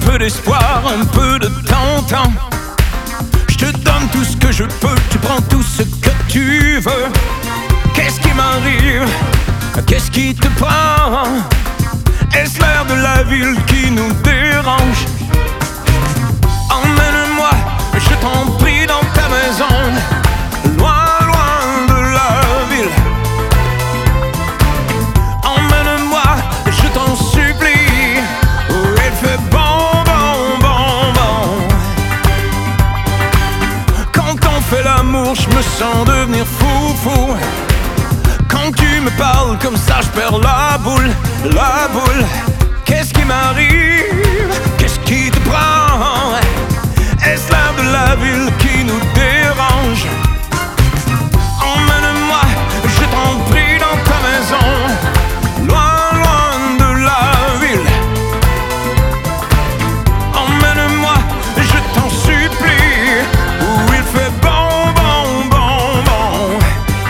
peu d'espoir, un peu de temps. Je te donne tout ce que je peux, tu prends tout ce que tu veux. Qu'est-ce qui m'arrive? Qu'est-ce qui te prend? Est-ce l'air de la ville qui nous dérange? Emmène-moi, je t'en prie, dans ta maison, loin, loin de la ville. Emmène-moi, je t'en supplie, où il fait bon, bon, bon, bon. Quand on fait l'amour, je me sens devenir fou, fou. Quand tu me parles comme ça, je perds la boule, la boule. Qu'est-ce qui m'arrive? Qu'est-ce qui te prend? Est-ce l'air de la ville qui nous dérange? Emmène-moi, je t'en prie, dans ta maison, loin, loin de la ville. Emmène-moi, je t'en supplie, où il fait bon, bon, bon, bon.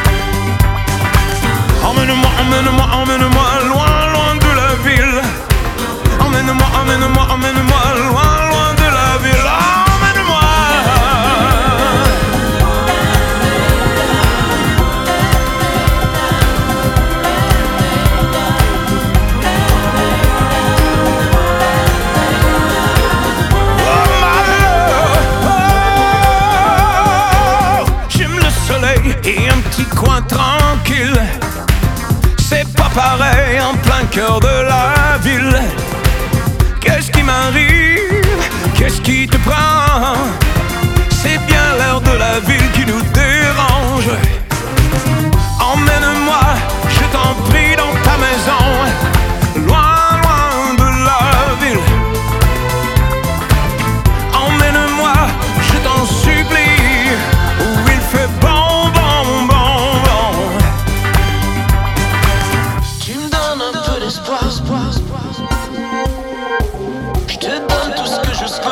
Emmène-moi, emmène-moi, emmène-moi, loin, loin de la ville. Emmène-moi, emmène-moi, emmène-moi, loin, loin de la ville. Emmène-moi. Oh my love, oh, j'aime le soleil et un petit coin tranquille. C'est pas pareil en plein cœur de la ville. Qu'est-ce qui m'arrive? Qu'est-ce qui te prend? C'est bien l'air de la ville qui nous dérange. Emmène-moi, je t'en prie, dans ta maison, loin, loin de la ville. Emmène-moi, je t'en supplie, où il fait bon, bon, bon, bon. Tu me donnes un peu d'espoir. Je te donne tout ce que je sais.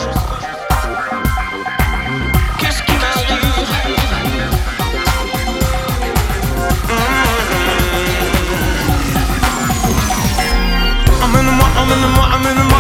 Qu'est-ce qui m'arrive? Emmène-moi, emmène-moi, emmène-moi.